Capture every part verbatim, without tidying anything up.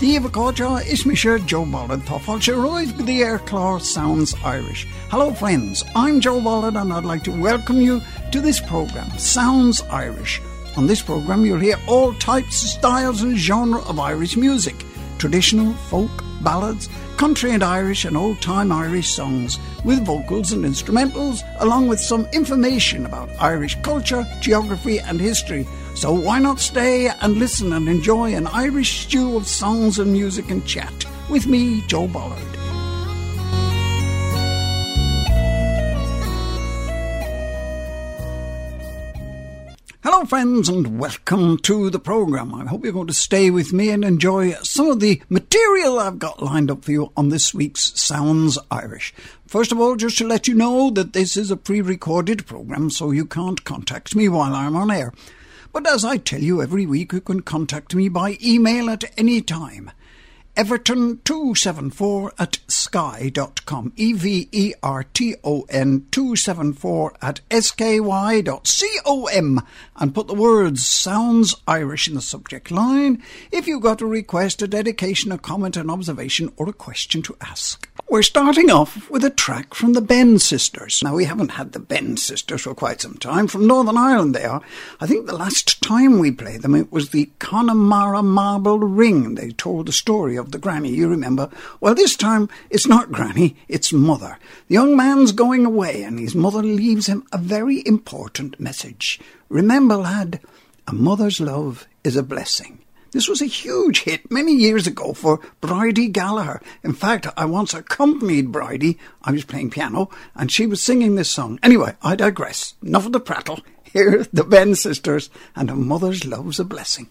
Díomh Cóide is me sure Joe Bollard Thoughtful Royd with the Air Claw Sounds Irish. Hello friends, I'm Joe Bollard and I'd like to welcome you to this programme, Sounds Irish. On this programme you'll hear all types, styles and genre of Irish music, traditional, folk, ballads, country and Irish and old-time Irish songs with vocals and instrumentals, along with some information about Irish culture, geography and history. So why not stay and listen and enjoy an Irish stew of songs and music and chat with me, Joe Bollard. Hello friends and welcome to the programme. I hope you're going to stay with me and enjoy some of the material I've got lined up for you on this week's Sounds Irish. First of all, just to let you know that this is a pre-recorded programme, so you can't contact me while I'm on air. But as I tell you every week, you can contact me by email at any time. Everton two seven four at sky dot com. E V E R T O N two seven four at S K Y dot com. And put the words Sounds Irish in the subject line if you've got a request, a dedication, a comment, an observation or a question to ask. We're starting off with a track from the Ben Sisters. Now, we haven't had the Ben Sisters for quite some time. From Northern Ireland they are. I think the last time we played them it was the Connemara Marble Ring. They told the story of the granny, you remember. Well, this time it's not granny, it's mother. The young man's going away and his mother leaves him a very important message. Remember, lad, a mother's love is a blessing. This was a huge hit many years ago for Bridie Gallagher. In fact, I once accompanied Bridie. I was playing piano and she was singing this song. Anyway, I digress. Enough of the prattle. Here, the Ben Sisters and A Mother's Love's a Blessing.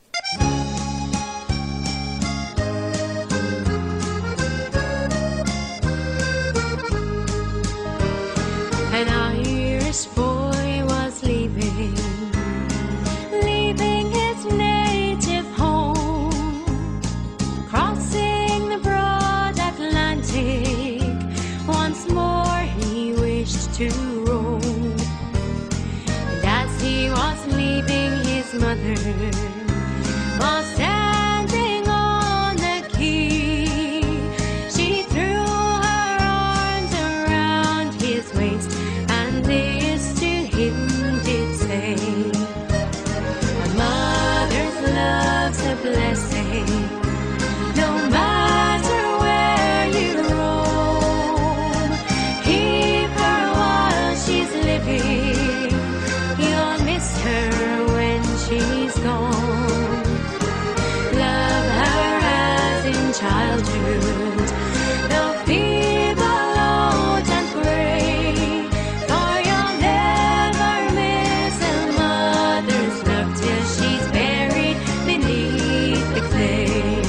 An Irish boy was leaving, leaving his native home, crossing the broad Atlantic, once more he wished to roam. And as he was leaving, his mother was standing on the quay. She threw her arms around his waist and this to him did say, a mother's love's a blessing, no matter where you roam. Keep her while she's living, you'll miss her when she's gone. Love her as in childhood, though feeble, old and grey, for you'll never miss a mother's love till she's buried beneath the clay.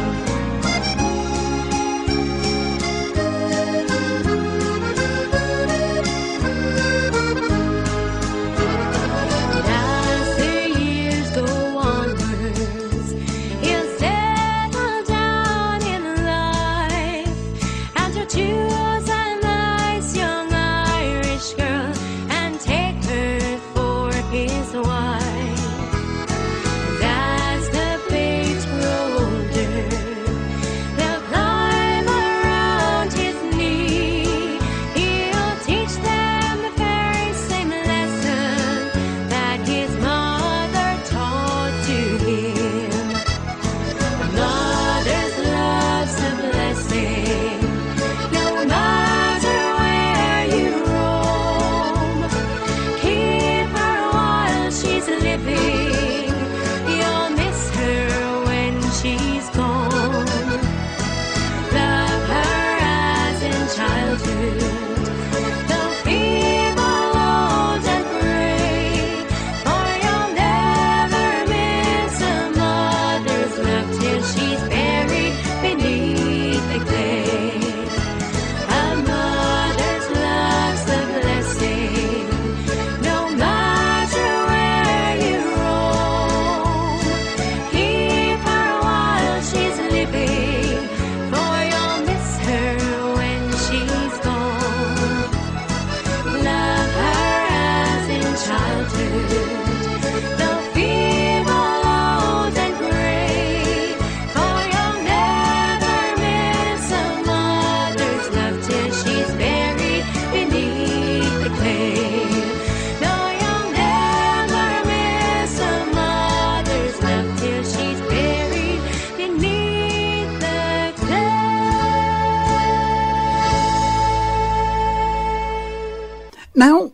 And as the years go onwards, he'll settle down in life.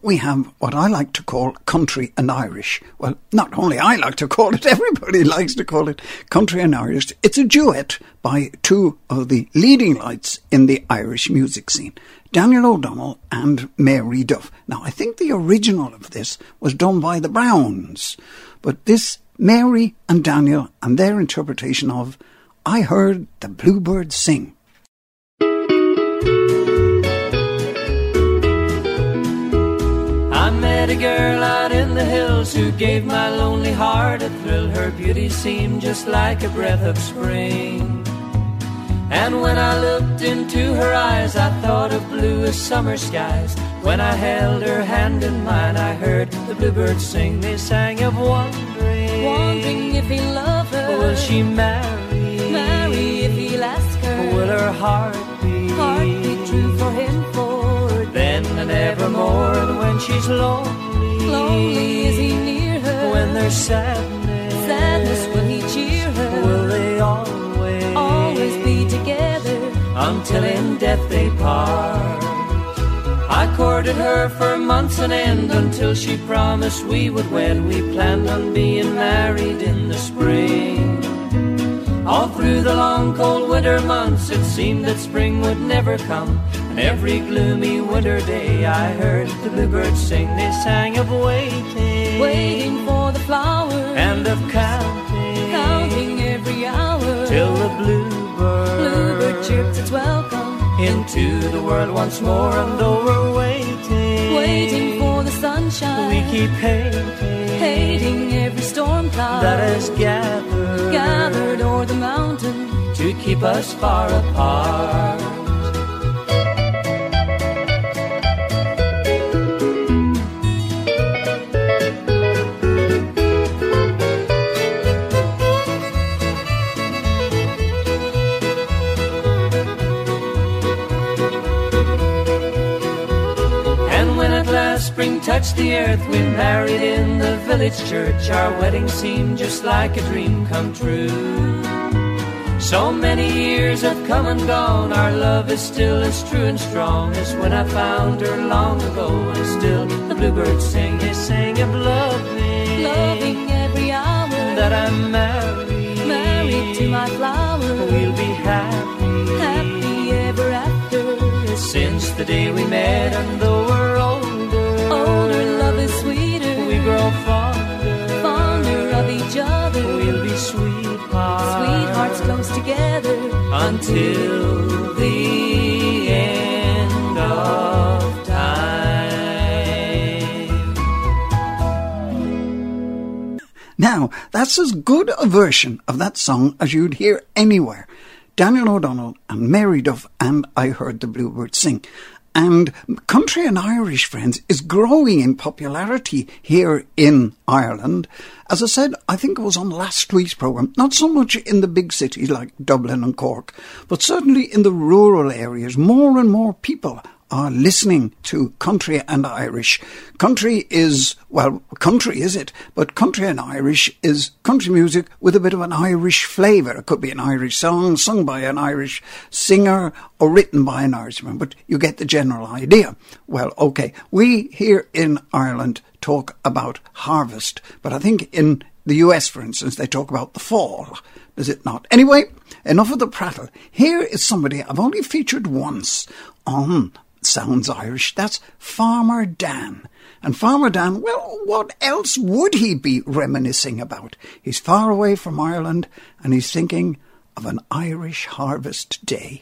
we have what I like to call country and Irish. Well, not only I like to call it, everybody likes to call it country and Irish. It's a duet by two of the leading lights in the Irish music scene, Daniel O'Donnell and Mary Duff. Now, I think the original of this was done by the Browns, but this Mary and Daniel and their interpretation of I Heard the Bluebird Sing. I met a girl out in the hills who gave my lonely heart a thrill. Her beauty seemed just like a breath of spring. And when I looked into her eyes, I thought of bluest summer skies. When I held her hand in mine, I heard the bluebirds sing. They sang of wondering, Wondering if he'll love her. will she marry? Marry if he'll ask her. Will her heart be, Heart be true for him for then and evermore? And when she's lonely, lonely is he near her? when there's sadness, Sadness will he cheer her? will they always, Always be together until in death they part? I courted her for months on end until she promised we would wed. We planned on being married in the spring. All through the long cold winter months it seemed that spring would never come. And every gloomy winter day I heard the bluebirds sing. They sang of waiting, waiting for the flower, and of counting, counting every hour till the bluebird, bluebird chirped its welcome into the world once more. And though we're waiting, waiting for the sunshine, we keep hating, hating every storm cloud that has gathered, gathered o'er the mountain to keep us far apart. Spring touched the earth, we married in the village church. Our wedding seemed just like a dream come true. So many years have come and gone, our love is still as true and strong as when I found her long ago. And still the bluebirds sing, they sing of loving, loving every hour that I'm married, married to my flower. We'll be happy, happy ever after, since the day we met. And though we're older, older love is sweeter, we grow fonder, fonder of each other. We'll be sweethearts, sweethearts close together until the end of time. Now, that's as good a version of that song as you'd hear anywhere. Daniel O'Donnell and Mary Duff and I Heard the Bluebirds Sing. And country and Irish, friends, is growing in popularity here in Ireland. As I said, I think it was on last week's programme, not so much in the big cities like Dublin and Cork, but certainly in the rural areas, more and more people are listening to country and Irish. Country is, well, country is it, but country and Irish is country music with a bit of an Irish flavour. It could be an Irish song sung by an Irish singer or written by an Irishman, but you get the general idea. Well, okay, we here in Ireland talk about harvest, but I think in the U S, for instance, they talk about the fall. Does it not? Anyway, enough of the prattle. Here is somebody I've only featured once on Sounds Irish. That's Farmer Dan. And Farmer Dan, well, what else would he be reminiscing about? He's far away from Ireland and he's thinking of an Irish harvest day.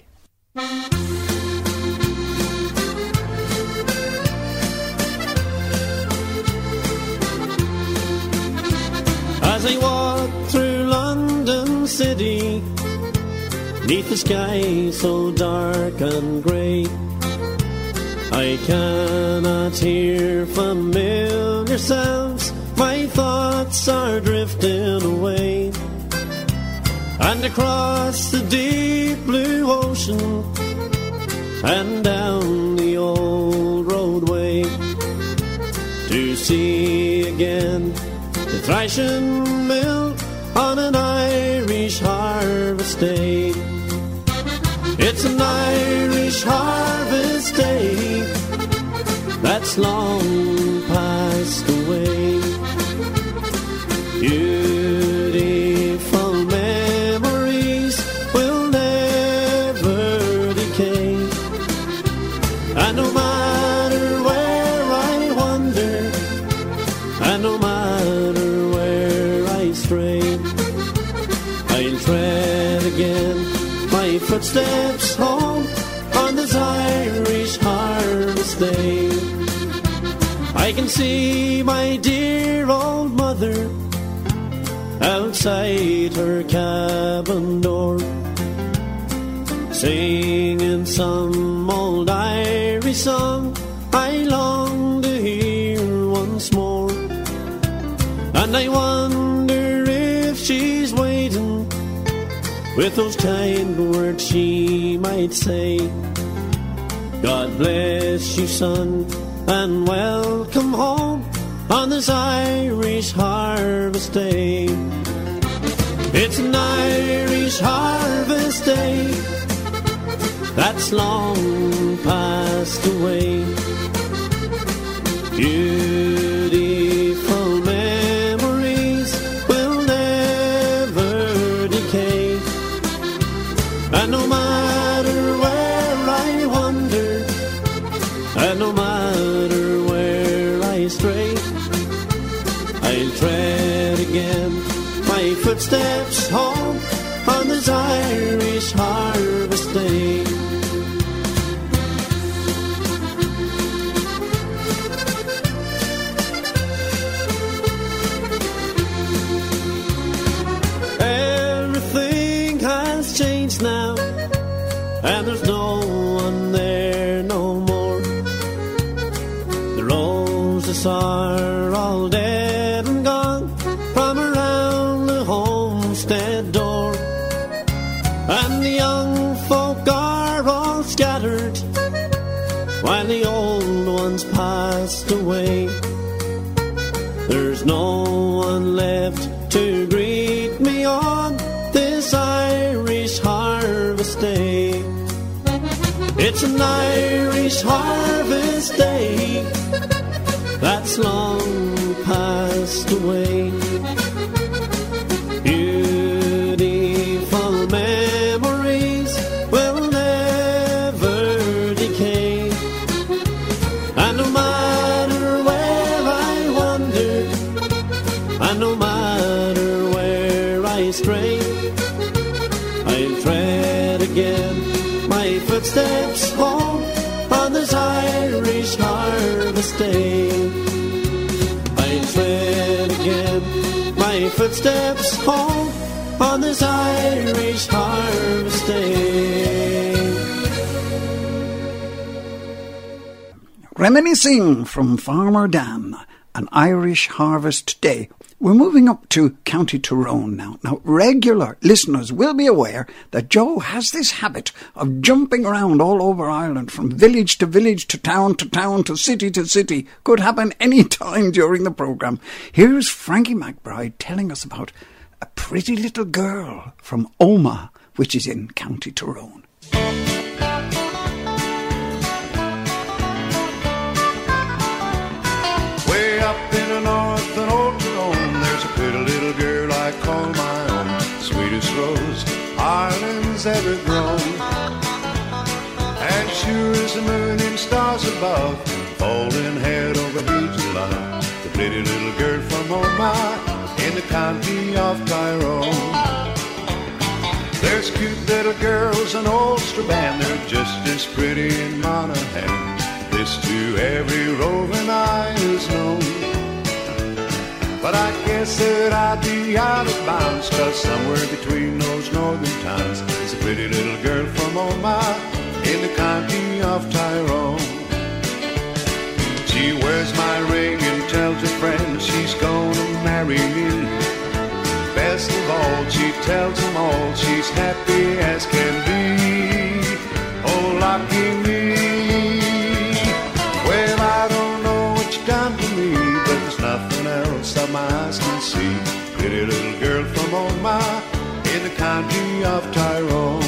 As I walk through London City, neath the sky so dark and grey, I cannot hear familiar sounds, my thoughts are drifting away. And across the deep blue ocean, and down the old roadway, to see again the thrashing mill on an Irish harvest day. It's an Irish harvest day, that's long passed away. Beautiful memories will never decay, and no matter where I wander, and no matter where I stray, I'll tread again my footsteps home on this Irish harvest day. I can see my dear old mother outside her cabin door, singing some old Irish song I long to hear once more. And I wonder if she's waiting with those kind words she might say. God bless you, son, and welcome home on this Irish harvest day. It's an Irish harvest day that's long passed away. Beautiful memories will never decay, and no matter where I wander, and no matter where I stray, I'll tread again my footsteps home on this Irish harvest day. Everything has changed now, and there's no one there no more. The roses are all dead and gone from around the homestead door, and the young folk are all scattered while the old ones passed away. There's no one left to greet me on this Irish harvest day. It's an Irish harvest day that's long passed away. Beautiful memories will never decay, and no matter where I wander, and no matter where I stray, I'll tread again my footsteps home on this Irish harvest day. I'll tread again my footsteps home on this Irish harvest day. Reminiscing from Farmer Dan, an Irish harvest day. We're moving up to County Tyrone now. Now, regular listeners will be aware that Joe has this habit of jumping around all over Ireland, from village to village, to town to town, to city to city. Could happen any time during the programme. Here's Frankie McBride telling us about a pretty little girl from Omagh, which is in County Tyrone. Way up in the north and old Tyrone, there's a pretty little girl I call my own. Sweetest rose Ireland's ever grown. As sure as the moon and stars above, falling head over heels in love. The pretty little girl from Omagh in the county of Tyrone. There's cute little girls in Ulster Band, they're just as pretty in Monaghan. This to every roving eye is known. But I guess that I'd be out of bounds, 'cause somewhere between those northern towns is a pretty little girl from Omagh in the county of Tyrone. She wears my ring and tells her friends she's gonna marry me. Best of all, she tells them all she's happy as can be. Oh, lucky me. Well, I don't know what you've done to me, but there's nothing else that my eyes can see. Pretty little girl from Omagh in the county of Tyrone.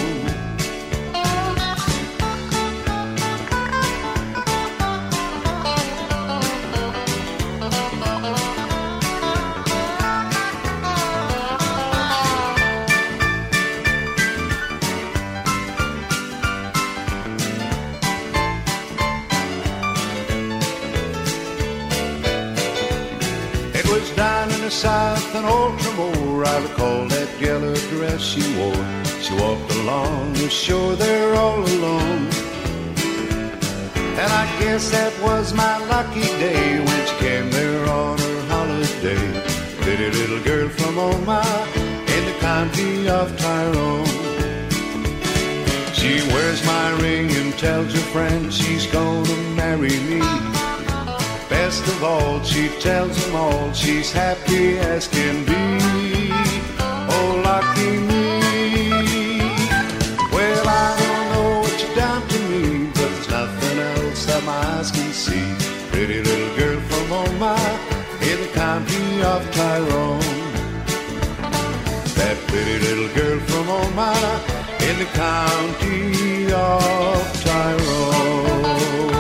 the south and old Tremor, I recall that yellow dress she wore. She walked along the shore there all alone. And I guess that was my lucky day when she came there on her holiday. Pretty little girl from Omaha in the county of Tyrone. She wears my ring and tells her friends she's gonna marry me. Best of all, she tells them all she's happy as can be. Oh, lucky me. Well, I don't know what you've done to me, but there's nothing else that my eyes can see. Pretty little girl from Omaha in the county of Tyrone. That pretty little girl from Omaha in the county of Tyrone.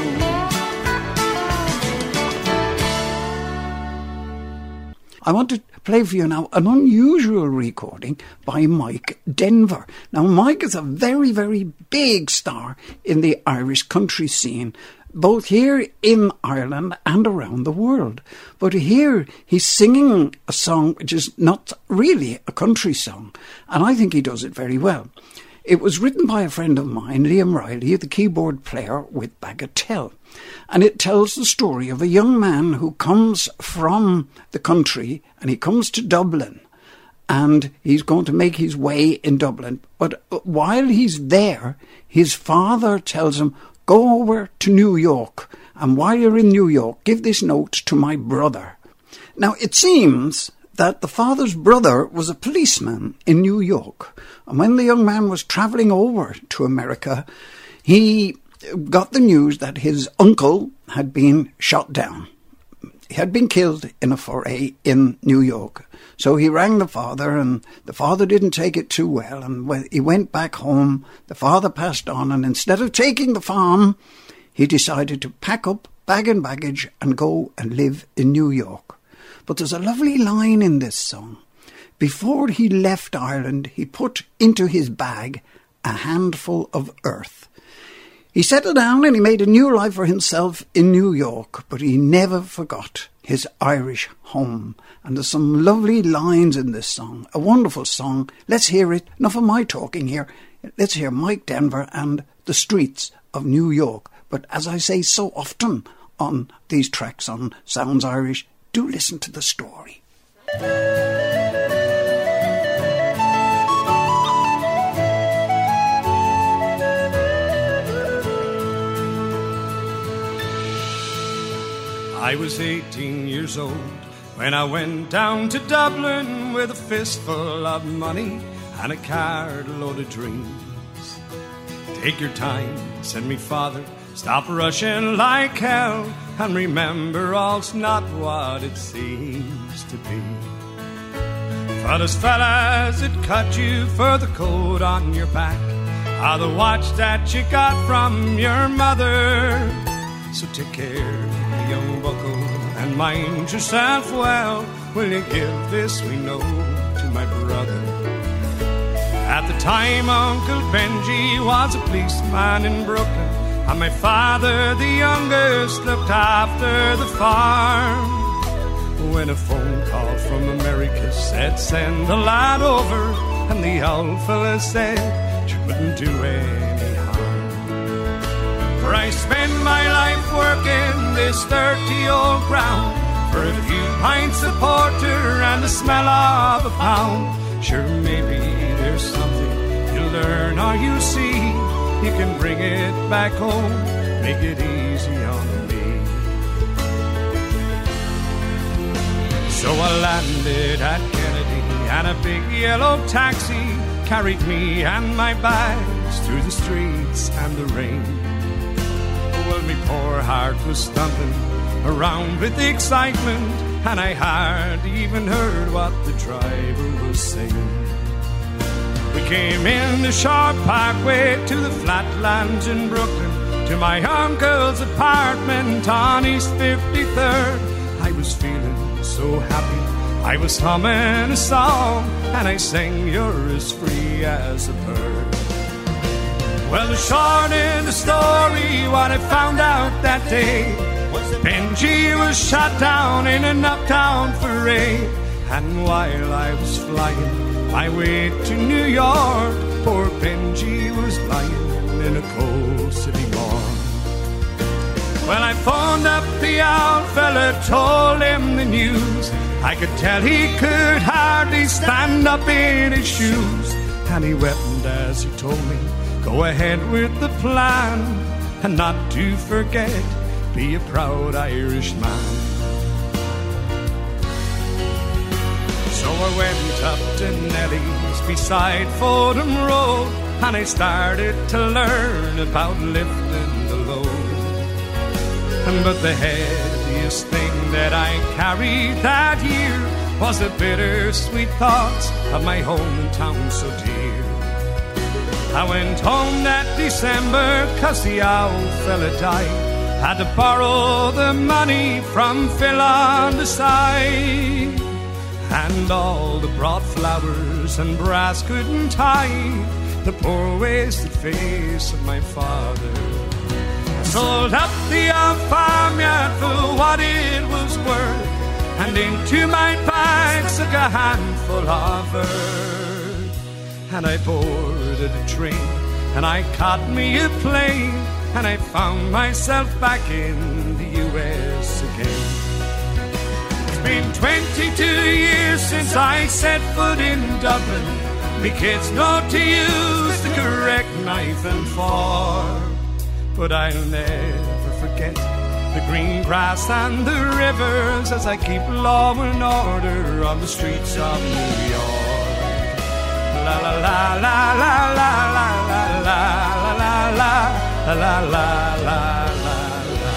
I want to play for you now an unusual recording by Mike Denver. Now, Mike is a very, very big star in the Irish country scene, both here in Ireland and around the world. But here he's singing a song which is not really a country song, and I think he does it very well. It was written by a friend of mine, Liam Riley, the keyboard player with Bagatelle. And it tells the story of a young man who comes from the country and he comes to Dublin and he's going to make his way in Dublin. But while he's there, his father tells him, go over to New York, and while you're in New York, give this note to my brother. Now, it seems that the father's brother was a policeman in New York, and when the young man was travelling over to America, he got the news that his uncle had been shot down. He had been killed in a foray in New York. So he rang the father, and the father didn't take it too well, and when he went back home, the father passed on, and instead of taking the farm, he decided to pack up bag and baggage and go and live in New York. But there's a lovely line in this song. Before he left Ireland, he put into his bag a handful of earth. He settled down and he made a new life for himself in New York, but he never forgot his Irish home. And there's some lovely lines in this song, a wonderful song. Let's hear it. Enough of my talking here. Let's hear Mike Denver and The Streets of New York. But as I say so often on these tracks on Sounds Irish, do listen to the story. I was eighteen years old when I went down to Dublin with a fistful of money and a carload of dreams. Take your time, said me father, stop rushing like hell, and remember all's not what it seems to be. Fellas, fellas, it cut you for the coat on your back, or the watch that you got from your mother. So take care, young bucko, and mind yourself well. Will you give this we know to my brother? At the time, Uncle Benji was a policeman in Brooklyn, and my father, the youngest, looked after the farm. When a phone call from America said, send the lad over, and the old fella said, you wouldn't do any harm. For I spend my life working this dirty old ground for a few pints of porter and the smell of a pound. Sure, maybe there's something you learn or you see. You can bring it back home, make it easy on me. So I landed at Kennedy, and a big yellow taxi carried me and my bags through the streets and the rain. Well, me poor heart was thumping around with excitement, and I hardly even heard what the driver was saying. We came in the Short Parkway to the Flatlands in Brooklyn, to my uncle's apartment on East fifty-third. I was feeling so happy, I was humming a song, and I sang, you're as free as a bird. Well, the short in the story, what I found out that day, Benji was shot down in a knockdown parade, and while I was flying my way to New York, poor Benji was lying in a cold city morgue. Well, I phoned up the old fella, told him the news. I could tell he could hardly stand up in his shoes, and he wept as he told me, go ahead with the plan, and not to forget, be a proud Irishman. So I went up to Nellie's beside Fordham Road, and I started to learn about lifting the load. But the heaviest thing that I carried that year was the bittersweet thoughts of my hometown so dear. I went home that December 'cause the old fella died. Had to borrow the money from Phil on the side, and all the brought flowers and brass couldn't hide the poor wasted face of my father. I sold up the old farmyard for what it was worth, and into my bag stuck a handful of earth. And I boarded a train, and I caught me a plane, and I found myself back in the U S again. It's been twenty-two years since I set foot in Dublin. Me kids know to use the correct knife and fork, but I'll never forget the green grass and the rivers as I keep law and order on the streets of New York. La la la la la la la la la la la. La la la la la la.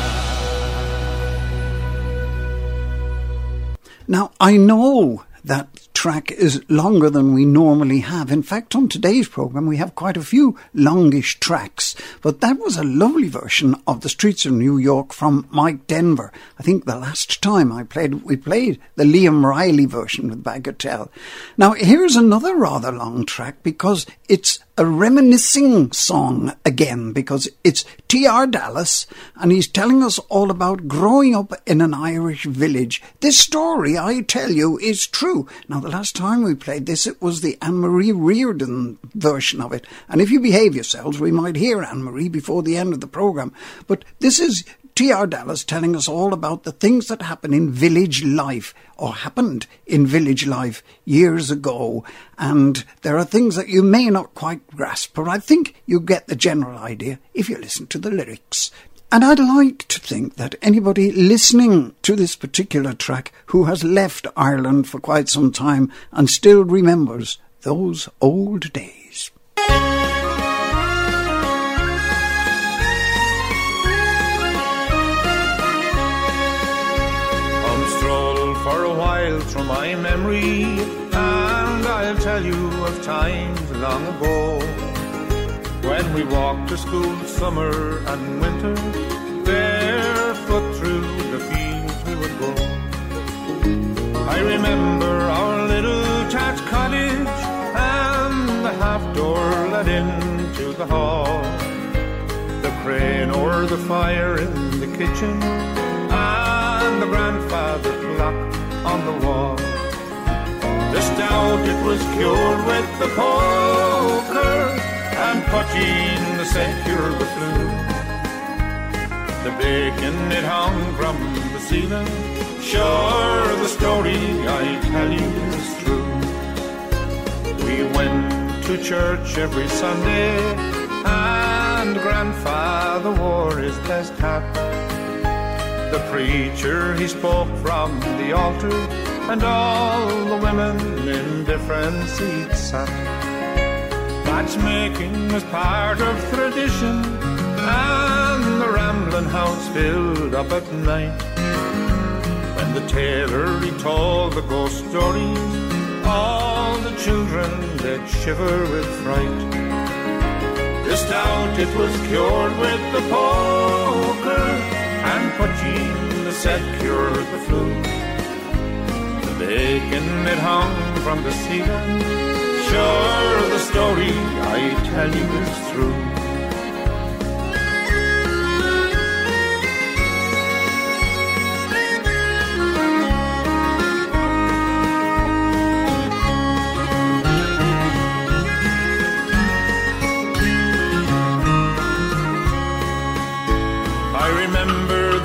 Now, I know that track is longer than we normally have. In fact, on today's programme we have quite a few longish tracks, but that was a lovely version of The Streets of New York from Mike Denver. I think the last time I played, we played the Liam Riley version with Bagatelle. Now, here's another rather long track because it's a reminiscing song again, because it's T R Dallas and he's telling us all about growing up in an Irish village. This story, I tell you, is true. Now, the last time we played this, it was the Anne-Marie Reardon version of it, and if you behave yourselves we might hear Anne-Marie before the end of the programme. But this is T R Dallas telling us all about the things that happen in village life, or happened in village life years ago. And there are things that you may not quite grasp, but I think you get the general idea if you listen to the lyrics. And I'd like to think that anybody listening to this particular track who has left Ireland for quite some time and still remembers those old days. For a while through my memory, and I'll tell you of times long ago, when we walked to school summer and winter, barefoot through the fields we would go. I remember our little thatched cottage, and the half door led into the hall, the crane o'er the fire in the kitchen, and the grandfather clock on the wall. The stout, it was cured with the poker, and Putcheen the set cured the flue. The bacon, it hung from the ceiling. Sure, the story I tell you is true. We went to church every Sunday, and grandfather wore his best hat. The preacher, he spoke from the altar, and all the women in different seats sat. Matchmaking was part of tradition, and the rambling house filled up at night. When the tailor, he told the ghost stories, all the children, they'd shiver with fright. The stout, it was cured with the poker, and Putcheen the set cured the flu. The bacon, it hung from the ceiling. Sure, the story I tell you is true.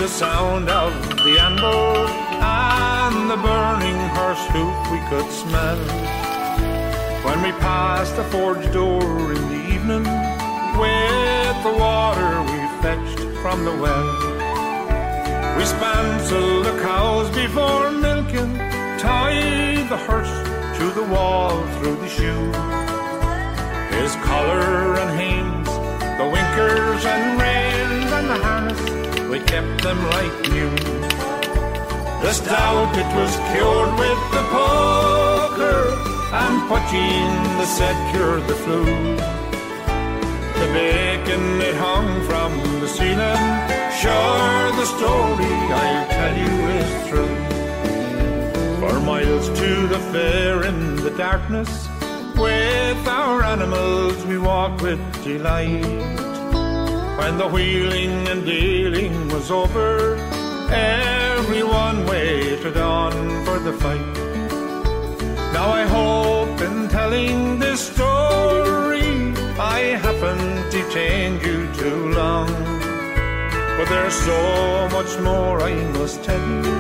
the sound of the anvil and the burning horse hoof we could smell. When we passed the forge door in the evening with the water we fetched from the well, we spancelled the cows before milking, tied the hearse to the wall through the shoe. His collar and hames, the winkers and reins and the harness, we kept them like new. The stout it was cured with the poker, and Putcheen the said cured the flu. The bacon it hung from the ceiling, sure the story I'll tell you is true. For miles to the fair in the darkness, with our animals we walked with delight. When the wheeling and dealing was over, everyone waited on for the fight. Now I hope in telling this story I haven't detained you too long, but there's so much more I must tell you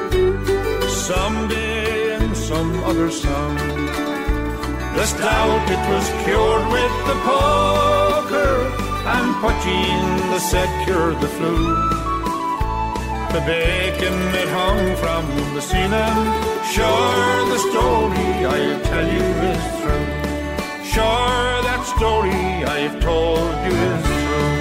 someday in some other song. The stout it was cured with the poker, and Putcheen the said cured the flu. The bacon it hung from the ceiling, sure the story I'll tell you is true. Sure that story I've told you is true.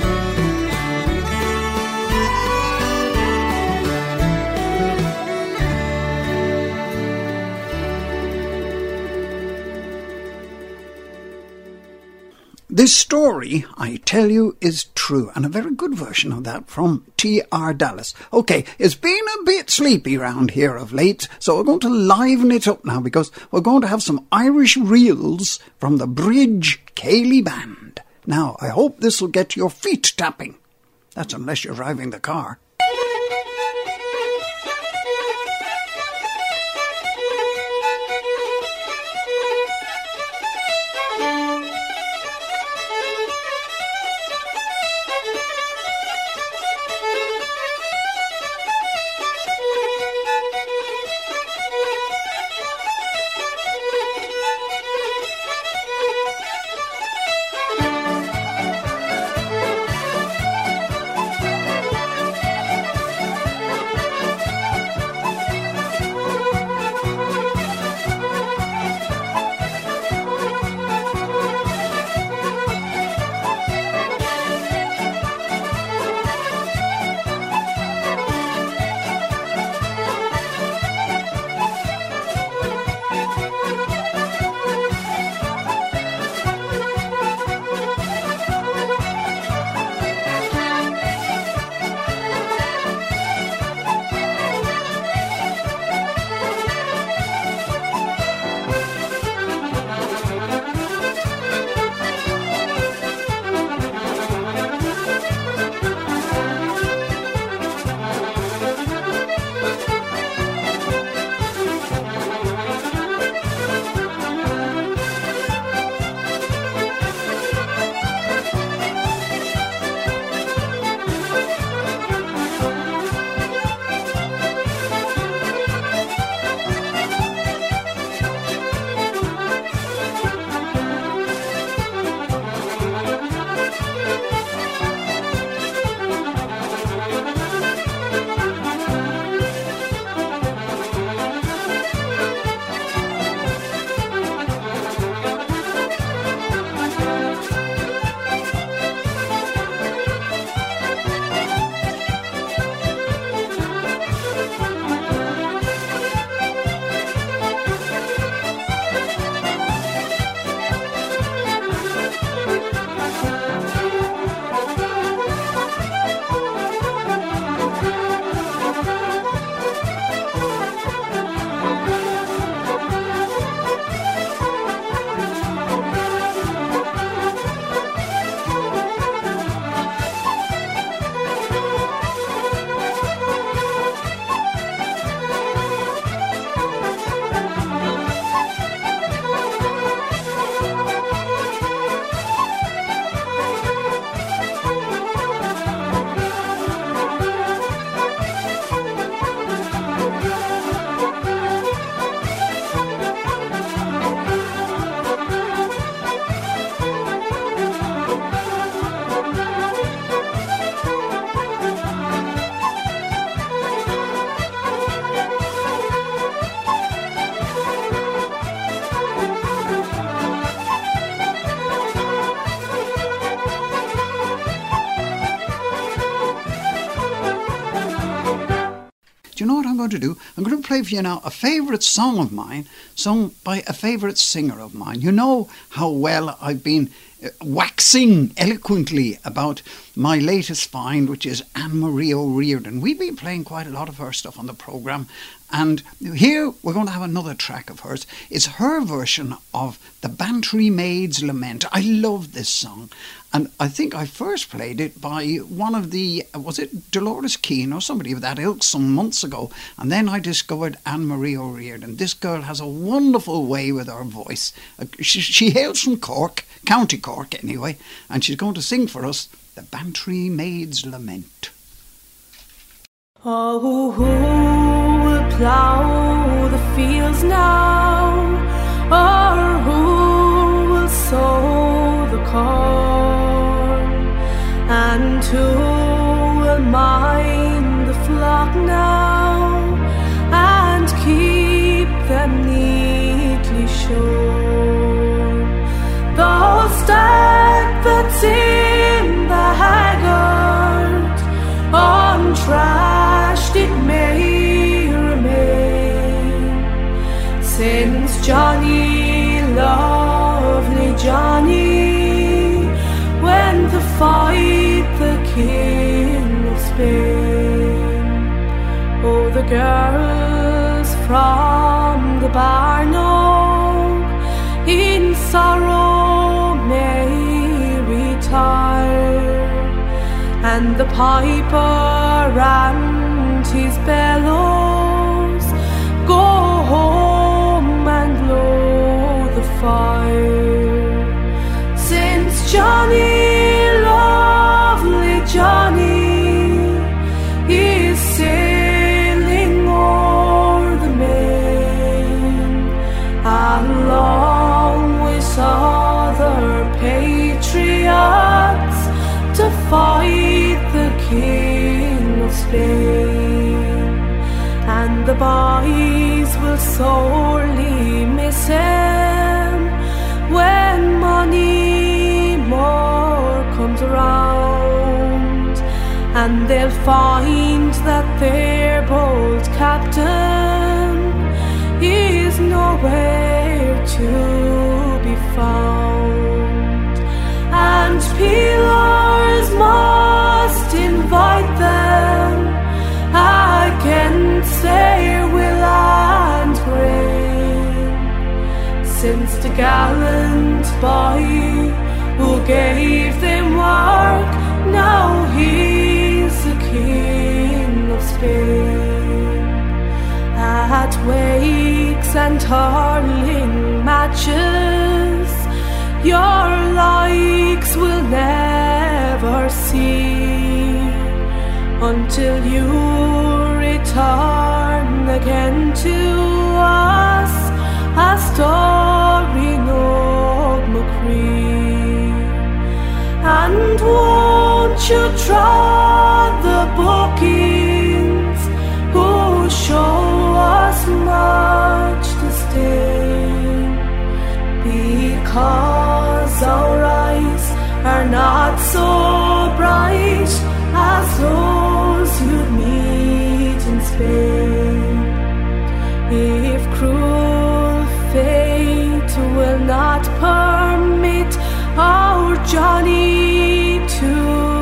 This story, I tell you, is true, and a very good version of that from T R Dallas. OK, it's been a bit sleepy round here of late, so we're going to liven it up now, because we're going to have some Irish reels from the Bridge Céilí Band. Now, I hope this will get your feet tapping. That's unless you're driving the car. what I'm going to do? I'm going to play for you now a favourite song of mine, sung by a favourite singer of mine. You know how well I've been uh, waxing eloquently about my latest find, which is Anne-Marie O'Riordan. We've been playing quite a lot of her stuff on the programme, and here we're going to have another track of hers. It's her version of The Bantry Maid's Lament. I love this song, and I think I first played it by one of the, was it Dolores Keane or somebody of that ilk some months ago, and then I discovered Anne-Marie O'Riordan. This girl has a wonderful way with her voice. She, she hails from Cork, County Cork anyway, and she's going to sing for us The Bantry Maid's Lament. Oh, who will plough the fields now, or who will sow the corn, and who will mind the flock now, and keep them neatly shorn? Those dead that seem the haggard, untrashed it may remain, since Johnny, lovely Johnny, went to fight the King of Spain. Oh, the girls from the Barnoak in sorrow may retire, and the piper and his bellows go home and blow the fire. Since Johnny, lovely Johnny, is sailing o'er the main, along with other patriots, to fight the King of Spain. And the boys will sorely miss him when money more comes around, and they'll find that their bold captain is nowhere to be found. And Peelers must invite them against their will and grain, since the gallant boy who gave them work, now he's the King of Spain. At wakes and hurling matches, your likes will never see, until you return again to us as Doreen O'Macree. And won't you trod the bookings who show us much disdain, because our eyes are not so bright as those you'd meet in Spain. If cruel fate will not permit our Johnny to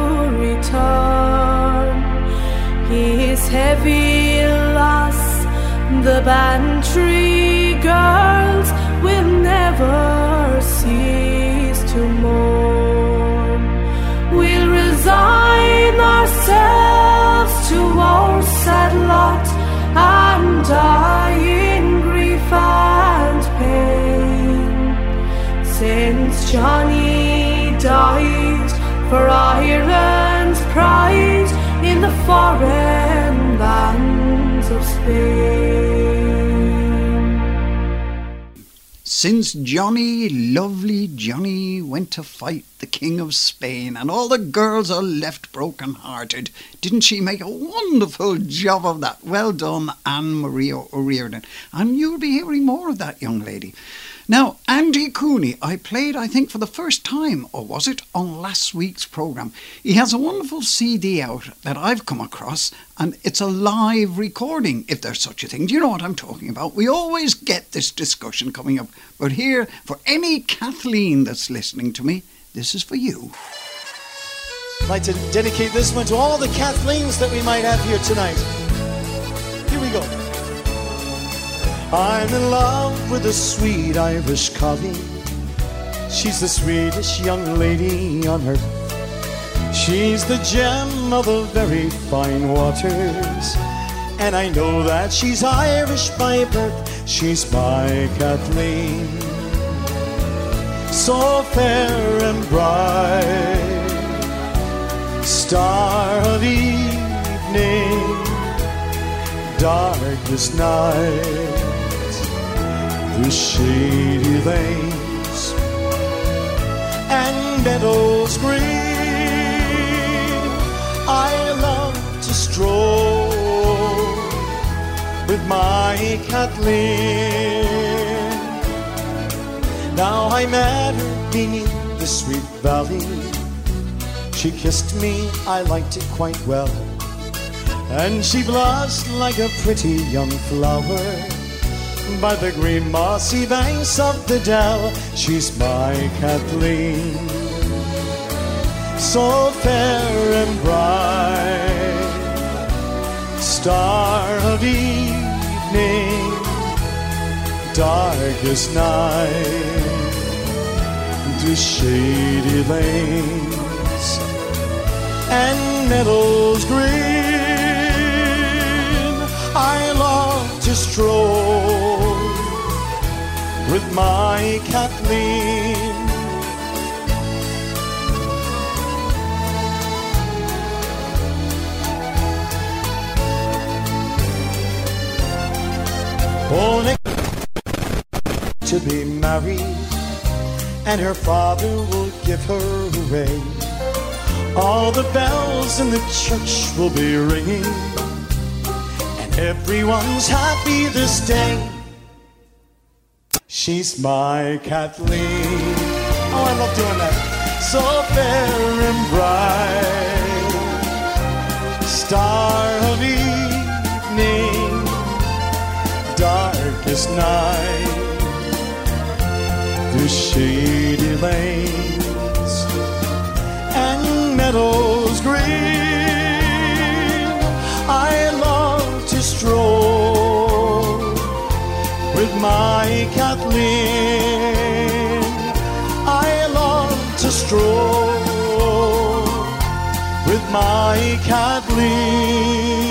return, his heavy loss the Bantry girls will never cease to mourn. We'll resign ourselves to our sad lot and die in grief and pain, since Johnny died for Ireland's pride in the foreign lands of Spain. Since Johnny, lovely Johnny, went to fight the King of Spain, and all the girls are left broken-hearted. Didn't she make a wonderful job of that? Well done, Anne-Marie O'Riordan. And you'll be hearing more of that young lady. Now, Andy Cooney, I played, I think, for the first time, or was it, on last week's programme. He has a wonderful C D out that I've come across, and it's a live recording, if there's such a thing. Do you know what I'm talking about? We always get this discussion coming up, but here, for any Kathleen that's listening to me, this is for you. I'd like to dedicate this one to all the Kathleens that we might have here tonight. Here we go. I'm in love with a sweet Irish collie. She's the sweetest young lady on earth. She's the gem of the very fine waters, and I know that she's Irish by birth. She's my Kathleen, so fair and bright, star of evening, darkest night. The shady lanes and meadows green, I love to stroll with my Kathleen. Now I met her beneath the sweet valley. She kissed me, I liked it quite well, and she blushed like a pretty young flower by the green mossy banks of the dell. She's my Kathleen, so fair and bright, star of evening, darkest night. To shady lanes and meadows green, I love to stroll with my Kathleen. Only to be married, and her father will give her away. All the bells in the church will be ringing, and everyone's happy this day. She's my Kathleen. Oh, I love doing that. So fair and bright, star of evening, darkest night. Through shady lanes and meadows green, I love to stroll with my Kathleen. I love to stroll with my Kathleen.